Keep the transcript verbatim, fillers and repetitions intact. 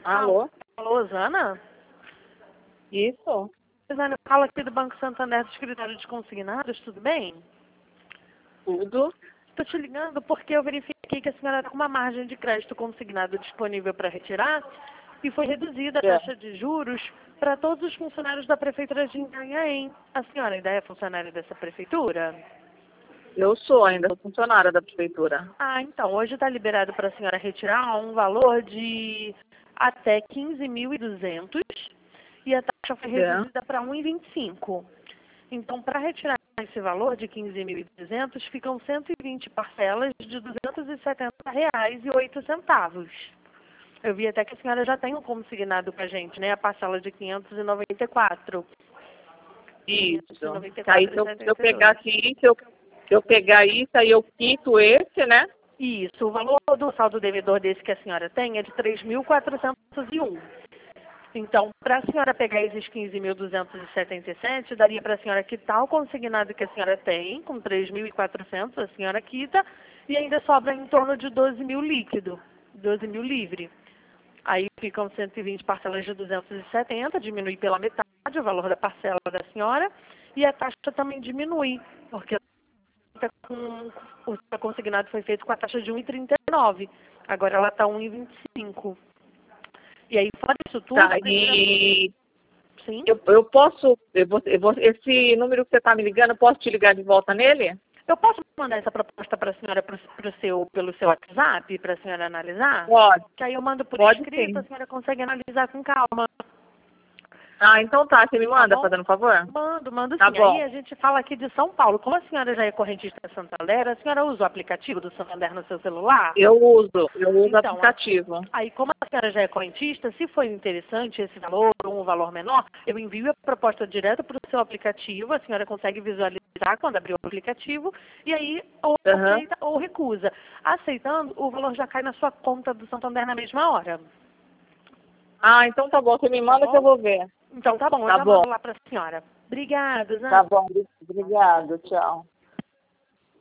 Alô? Alô, Osana? Isso? Osana, eu falo aqui do Banco Santander, do Escritório de Consignados, tudo bem? Tudo? Estou te ligando porque eu verifiquei que a senhora está com uma margem de crédito consignado disponível para retirar e foi reduzida a É. taxa de juros para todos os funcionários da Prefeitura de Itanhaém. A senhora ainda é funcionária dessa prefeitura? Eu sou ainda sou funcionária da prefeitura. Ah, então, hoje está liberado para a senhora retirar um valor de até quinze mil e duzentos e a taxa foi É. reduzida para um e vinte e cinco. Então, para retirar esse valor de quinze mil e duzentos, ficam cento e vinte parcelas de duzentos e setenta reais e oito centavos. Eu vi até que a senhora já tem um consignado com a gente, né? A parcela de quinhentos e noventa e quatro. Isso. quinhentos e noventa e Aí quatro se eu, e se eu setenta e dois. pegasse isso, eu, se eu pegar isso, aí eu quito esse, né? Isso, o valor do saldo devedor desse que a senhora tem é de três mil quatrocentos e um. Então, para a senhora pegar esses quinze mil duzentos e setenta e sete, daria para a senhora quitar o consignado que a senhora tem, com três mil e quatrocentos, a senhora quita, e ainda sobra em torno de doze mil líquido, doze mil livre. Aí ficam cento e vinte parcelas de duzentos e setenta, diminui pela metade o valor da parcela da senhora, e a taxa também diminui, porque com, o consignado foi feito com a taxa de um e trinta e nove, agora ela está um e vinte e cinco. E aí, fora isso tudo, Tá, e sim, eu, eu posso, eu vou, eu vou, esse número que você está me ligando, eu posso te ligar de volta nele? eu posso mandar essa proposta para a senhora pro, pro seu, pelo seu WhatsApp, para a senhora analisar? Pode, Que aí eu mando por pode escrito, a sim. senhora consegue analisar com calma. Ah, então tá, você me Tá manda, bom? fazendo um favor? Mando, mando Tá sim. Aí bom. a gente fala aqui de São Paulo. Como a senhora já é correntista Santander, a senhora usa o aplicativo do Santander no seu celular? Eu uso, eu uso o Então, a- aplicativo. aí como a senhora já é correntista, se for interessante esse valor ou um valor menor, eu envio a proposta direto para o seu aplicativo, a senhora consegue visualizar quando abrir o aplicativo, e aí ou Aham. aceita ou recusa. Aceitando, o valor já cai na sua conta do Santander na mesma hora. Ah, então tá bom, você me Tá manda que eu bom? vou ver. Então tá bom, eu Tá já bom. mando lá para a senhora. Obrigada, Tá Zana. bom, obrigado, tchau.